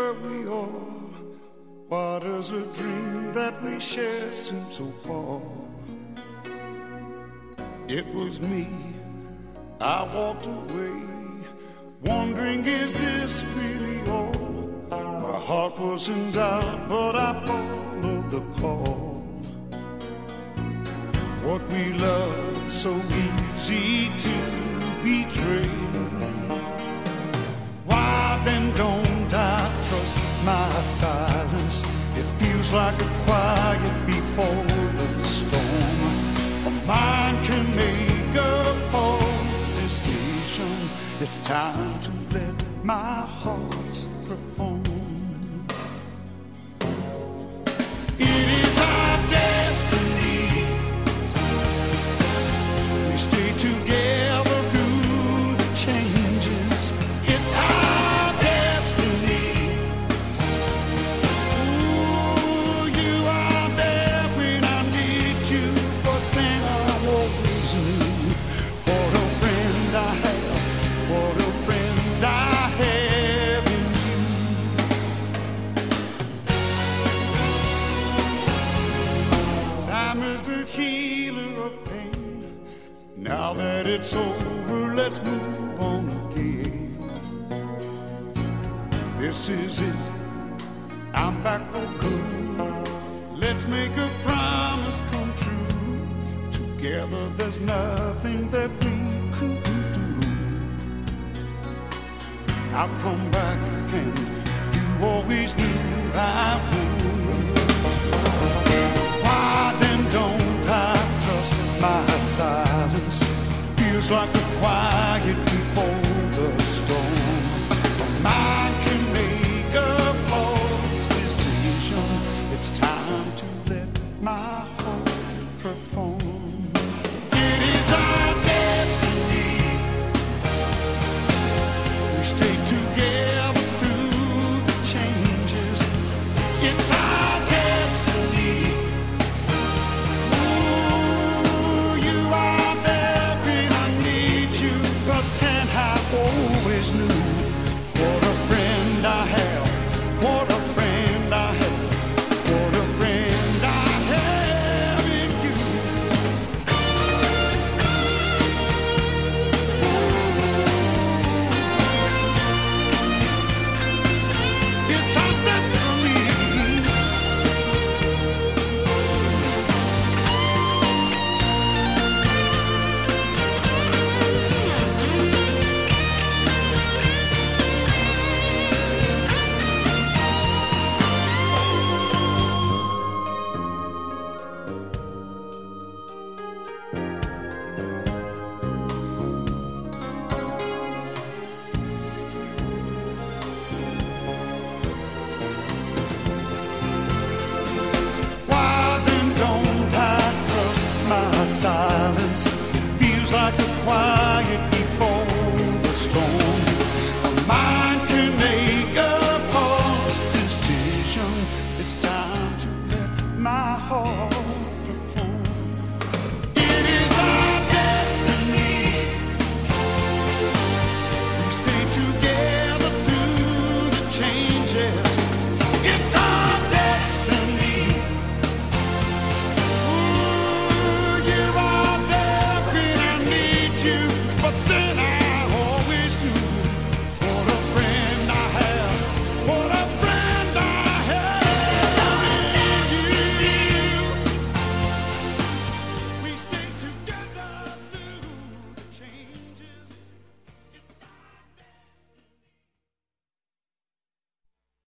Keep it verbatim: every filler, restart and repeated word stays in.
were we all? Why does a dream that we share seem so far? It was me, I walked away, wondering, is this really all? My heart was in doubt, but I followed the call. What we love, so easy to betray. Why then don't I trust my silence? It feels like a quiet before the storm. A mind can make a false decision. It's time to let my heart perform. It is our destiny. We stay together through the changes. It's our destiny. Ooh, you are there when I need you, but then I always knew what a friend I have, what a friend I have in you. Time is a healer of pain. Now that it's over, let's move on again. This is it, I'm back for good. Let's make a promise come true. Together there's nothing that we couldn't do. I've come back and you always knew I would. Why then don't I trust my silence? Feels like the quiet before the storm. My